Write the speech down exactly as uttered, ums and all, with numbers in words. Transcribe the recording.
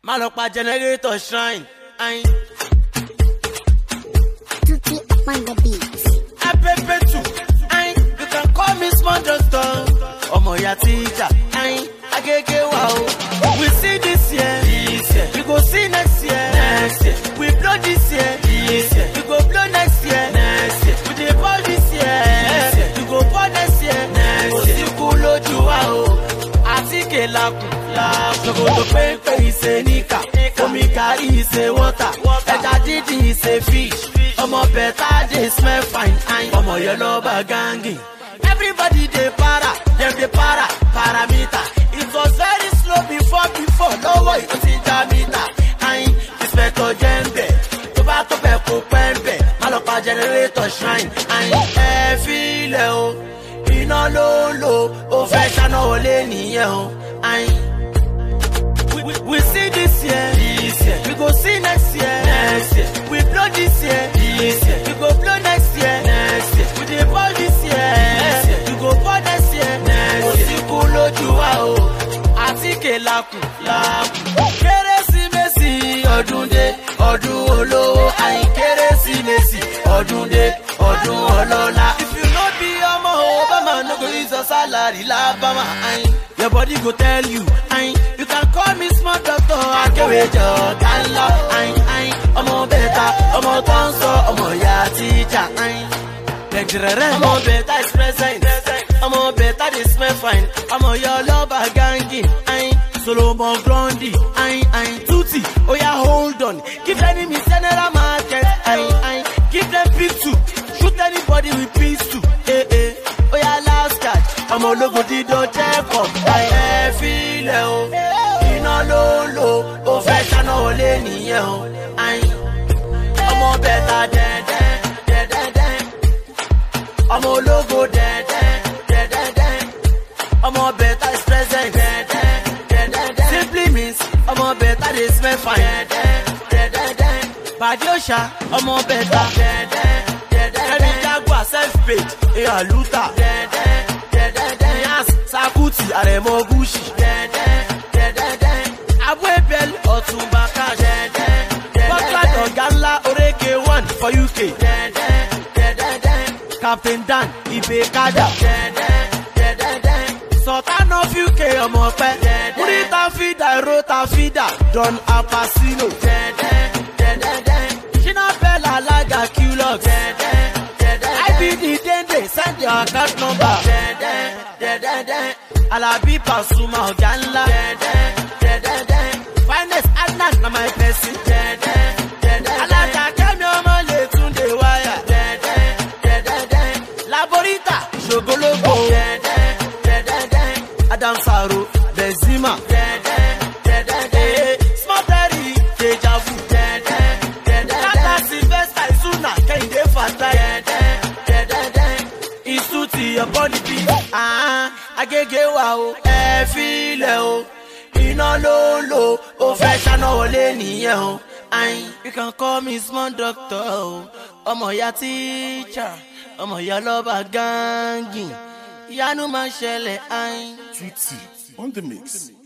Malopa generator shrine. Aye. Tutti up on the beat. I pepe too. Aye. You can call me small doctor. Omo ya teacher. Aye. Agege wow. We see this year. This year. We go see next year. Next year. We blow this year. This year. We go blow next year. Next year. We dey ball this year. This year. We go ball next year. Next year. Osikulo juwa o. Atike laku. Sokoto pepe is a nika. Omika is a water. Eja didi is a fish. Omo better they smell fine. Omo yellow bagangi. Everybody they para. Them they para. Parameter. It was very slow before before. No way. It's in Jamita. Aye. Inspector Jembe. Tobato Peko Pembe. Malopa generator shrine. Aye. E feel o. Ina lo lo. O fe chano ole niye o. Aye. We, we, we see this year. This year. We go see next year. Next year. We blow this year. This year. We go blow next year. Next year. We dey ball this year. This year. We go ball next year. Next year. Osikulo juwa o. Atike laku. Laku. Kérésìmesì ọdún dé. Ọdún olówó. Ayin Kérésìmesì ọdún dé. Ọdún ọlọ́lá. If you no be ọmọ Obama, no go use your salary labama. Ayin. Your body go tell you. Ayin. You can call me small doctor. Akewejo Ganla. Ayin ayin. Ọmọ beta. Ọmọ tó ń sọ. Ọmọ ya teacher. Ayin. Lecturer. Ọmọ beta is present. Ọmọ beta dey smell fine. Ọmọ your lover gangi. Ayin. Solomon Grundy. Ayin ayin. Tutti. Oh yeah, hold on. Give enemy general market. Ayin ayin. Give them pick two. Shoot anybody with peace too. Eh eh. Oh yeah, last catch. Ọmọ ológun dídó check up. Ẹ filẹ̀ o. Iná ló ń lò. Ó fẹ́ ṣáná olé nìyẹn o. Ayin. Ọmọ bẹ̀ta dẹ̀dẹ̀ dẹ̀dẹ̀dẹ̀. Ọmọ ológo dẹ̀dẹ̀ dẹ̀dẹ̀dẹ̀. Ọmọ bẹ̀ta is present dẹ̀dẹ̀ dẹ̀dẹ̀dẹ̀. Simply means ọmọ bẹ̀ta dey smell fine dẹ̀dẹ̀ dẹ̀dẹ̀dẹ̀. Bàdí òṣà ọmọ bẹ̀ta dẹ̀dẹ̀ dẹ̀dẹ̀dẹ̀. Ẹni Jaguar self-paid ìhà lútà dẹ̀dẹ̀ dẹ̀dẹ̀dẹ̀. Yas Sakuti Àrẹ̀mọ Gúúsì dẹ̀dẹ̀ dẹ̀dẹ̀dẹ̀. Abuebel Ọ̀túnba Cash dẹ̀dẹ̀ dẹ̀dẹ̀dẹ̀. Bọ́kàdì ọ̀gá ńlá Oreke one for U K dẹ̀dẹ̀ dẹ̀dẹ̀dẹ̀. Captain Dan Ibekada dẹ̀dẹ̀ dẹ̀dẹ̀dẹ̀. Sultan of U K ọmọ pẹ́ dẹ̀dẹ̀. Múrítà fídà Rota fídà Don Apasino dẹ̀dẹ̀ dẹ̀dẹ̀dẹ̀. Shina Bella Alaga Qlux dẹ̀dẹ̀ dẹ̀dẹ̀dẹ̀. I B D Dende send your account number dẹ̀dẹ̀ dẹ̀dẹ̀dẹ̀. Alabi Pasuma ọ̀gá ńlá dẹ̀dẹ̀ dẹ̀dẹ̀dẹ̀. Finest Adnan na my person dẹ̀dẹ̀ dẹ̀dẹ̀dẹ̀. Alága Kẹ́mi ọmọ lè tún dé wáyà dẹ̀dẹ̀ dẹ̀dẹ̀dẹ̀. Laborita Ṣògológbò dẹ̀dẹ̀ dẹ̀dẹ̀dẹ̀. Adam Saro Benzema dẹ̀dẹ̀ dẹ̀dẹ̀dẹ̀. Small Terry Deja Vu dẹ̀dẹ̀ dẹ̀dẹ̀dẹ̀. Tata Sylvester Isuna Kẹ́hìndé Fatai dẹ̀dẹ̀ dẹ̀dẹ̀dẹ̀. Isuti upon the beat. Ah, Agege wa o. Ẹ filẹ̀ o. Iná ló ń lò. Ó fẹ́ ṣáná wọlé nìyẹn o. Ayin. You can call me small doctor o. Ọmọ ya teacher. Ọmọ ya lọ́ba gangi. Ìyanu máa ṣẹlẹ̀ ayin. Tutti on the mix.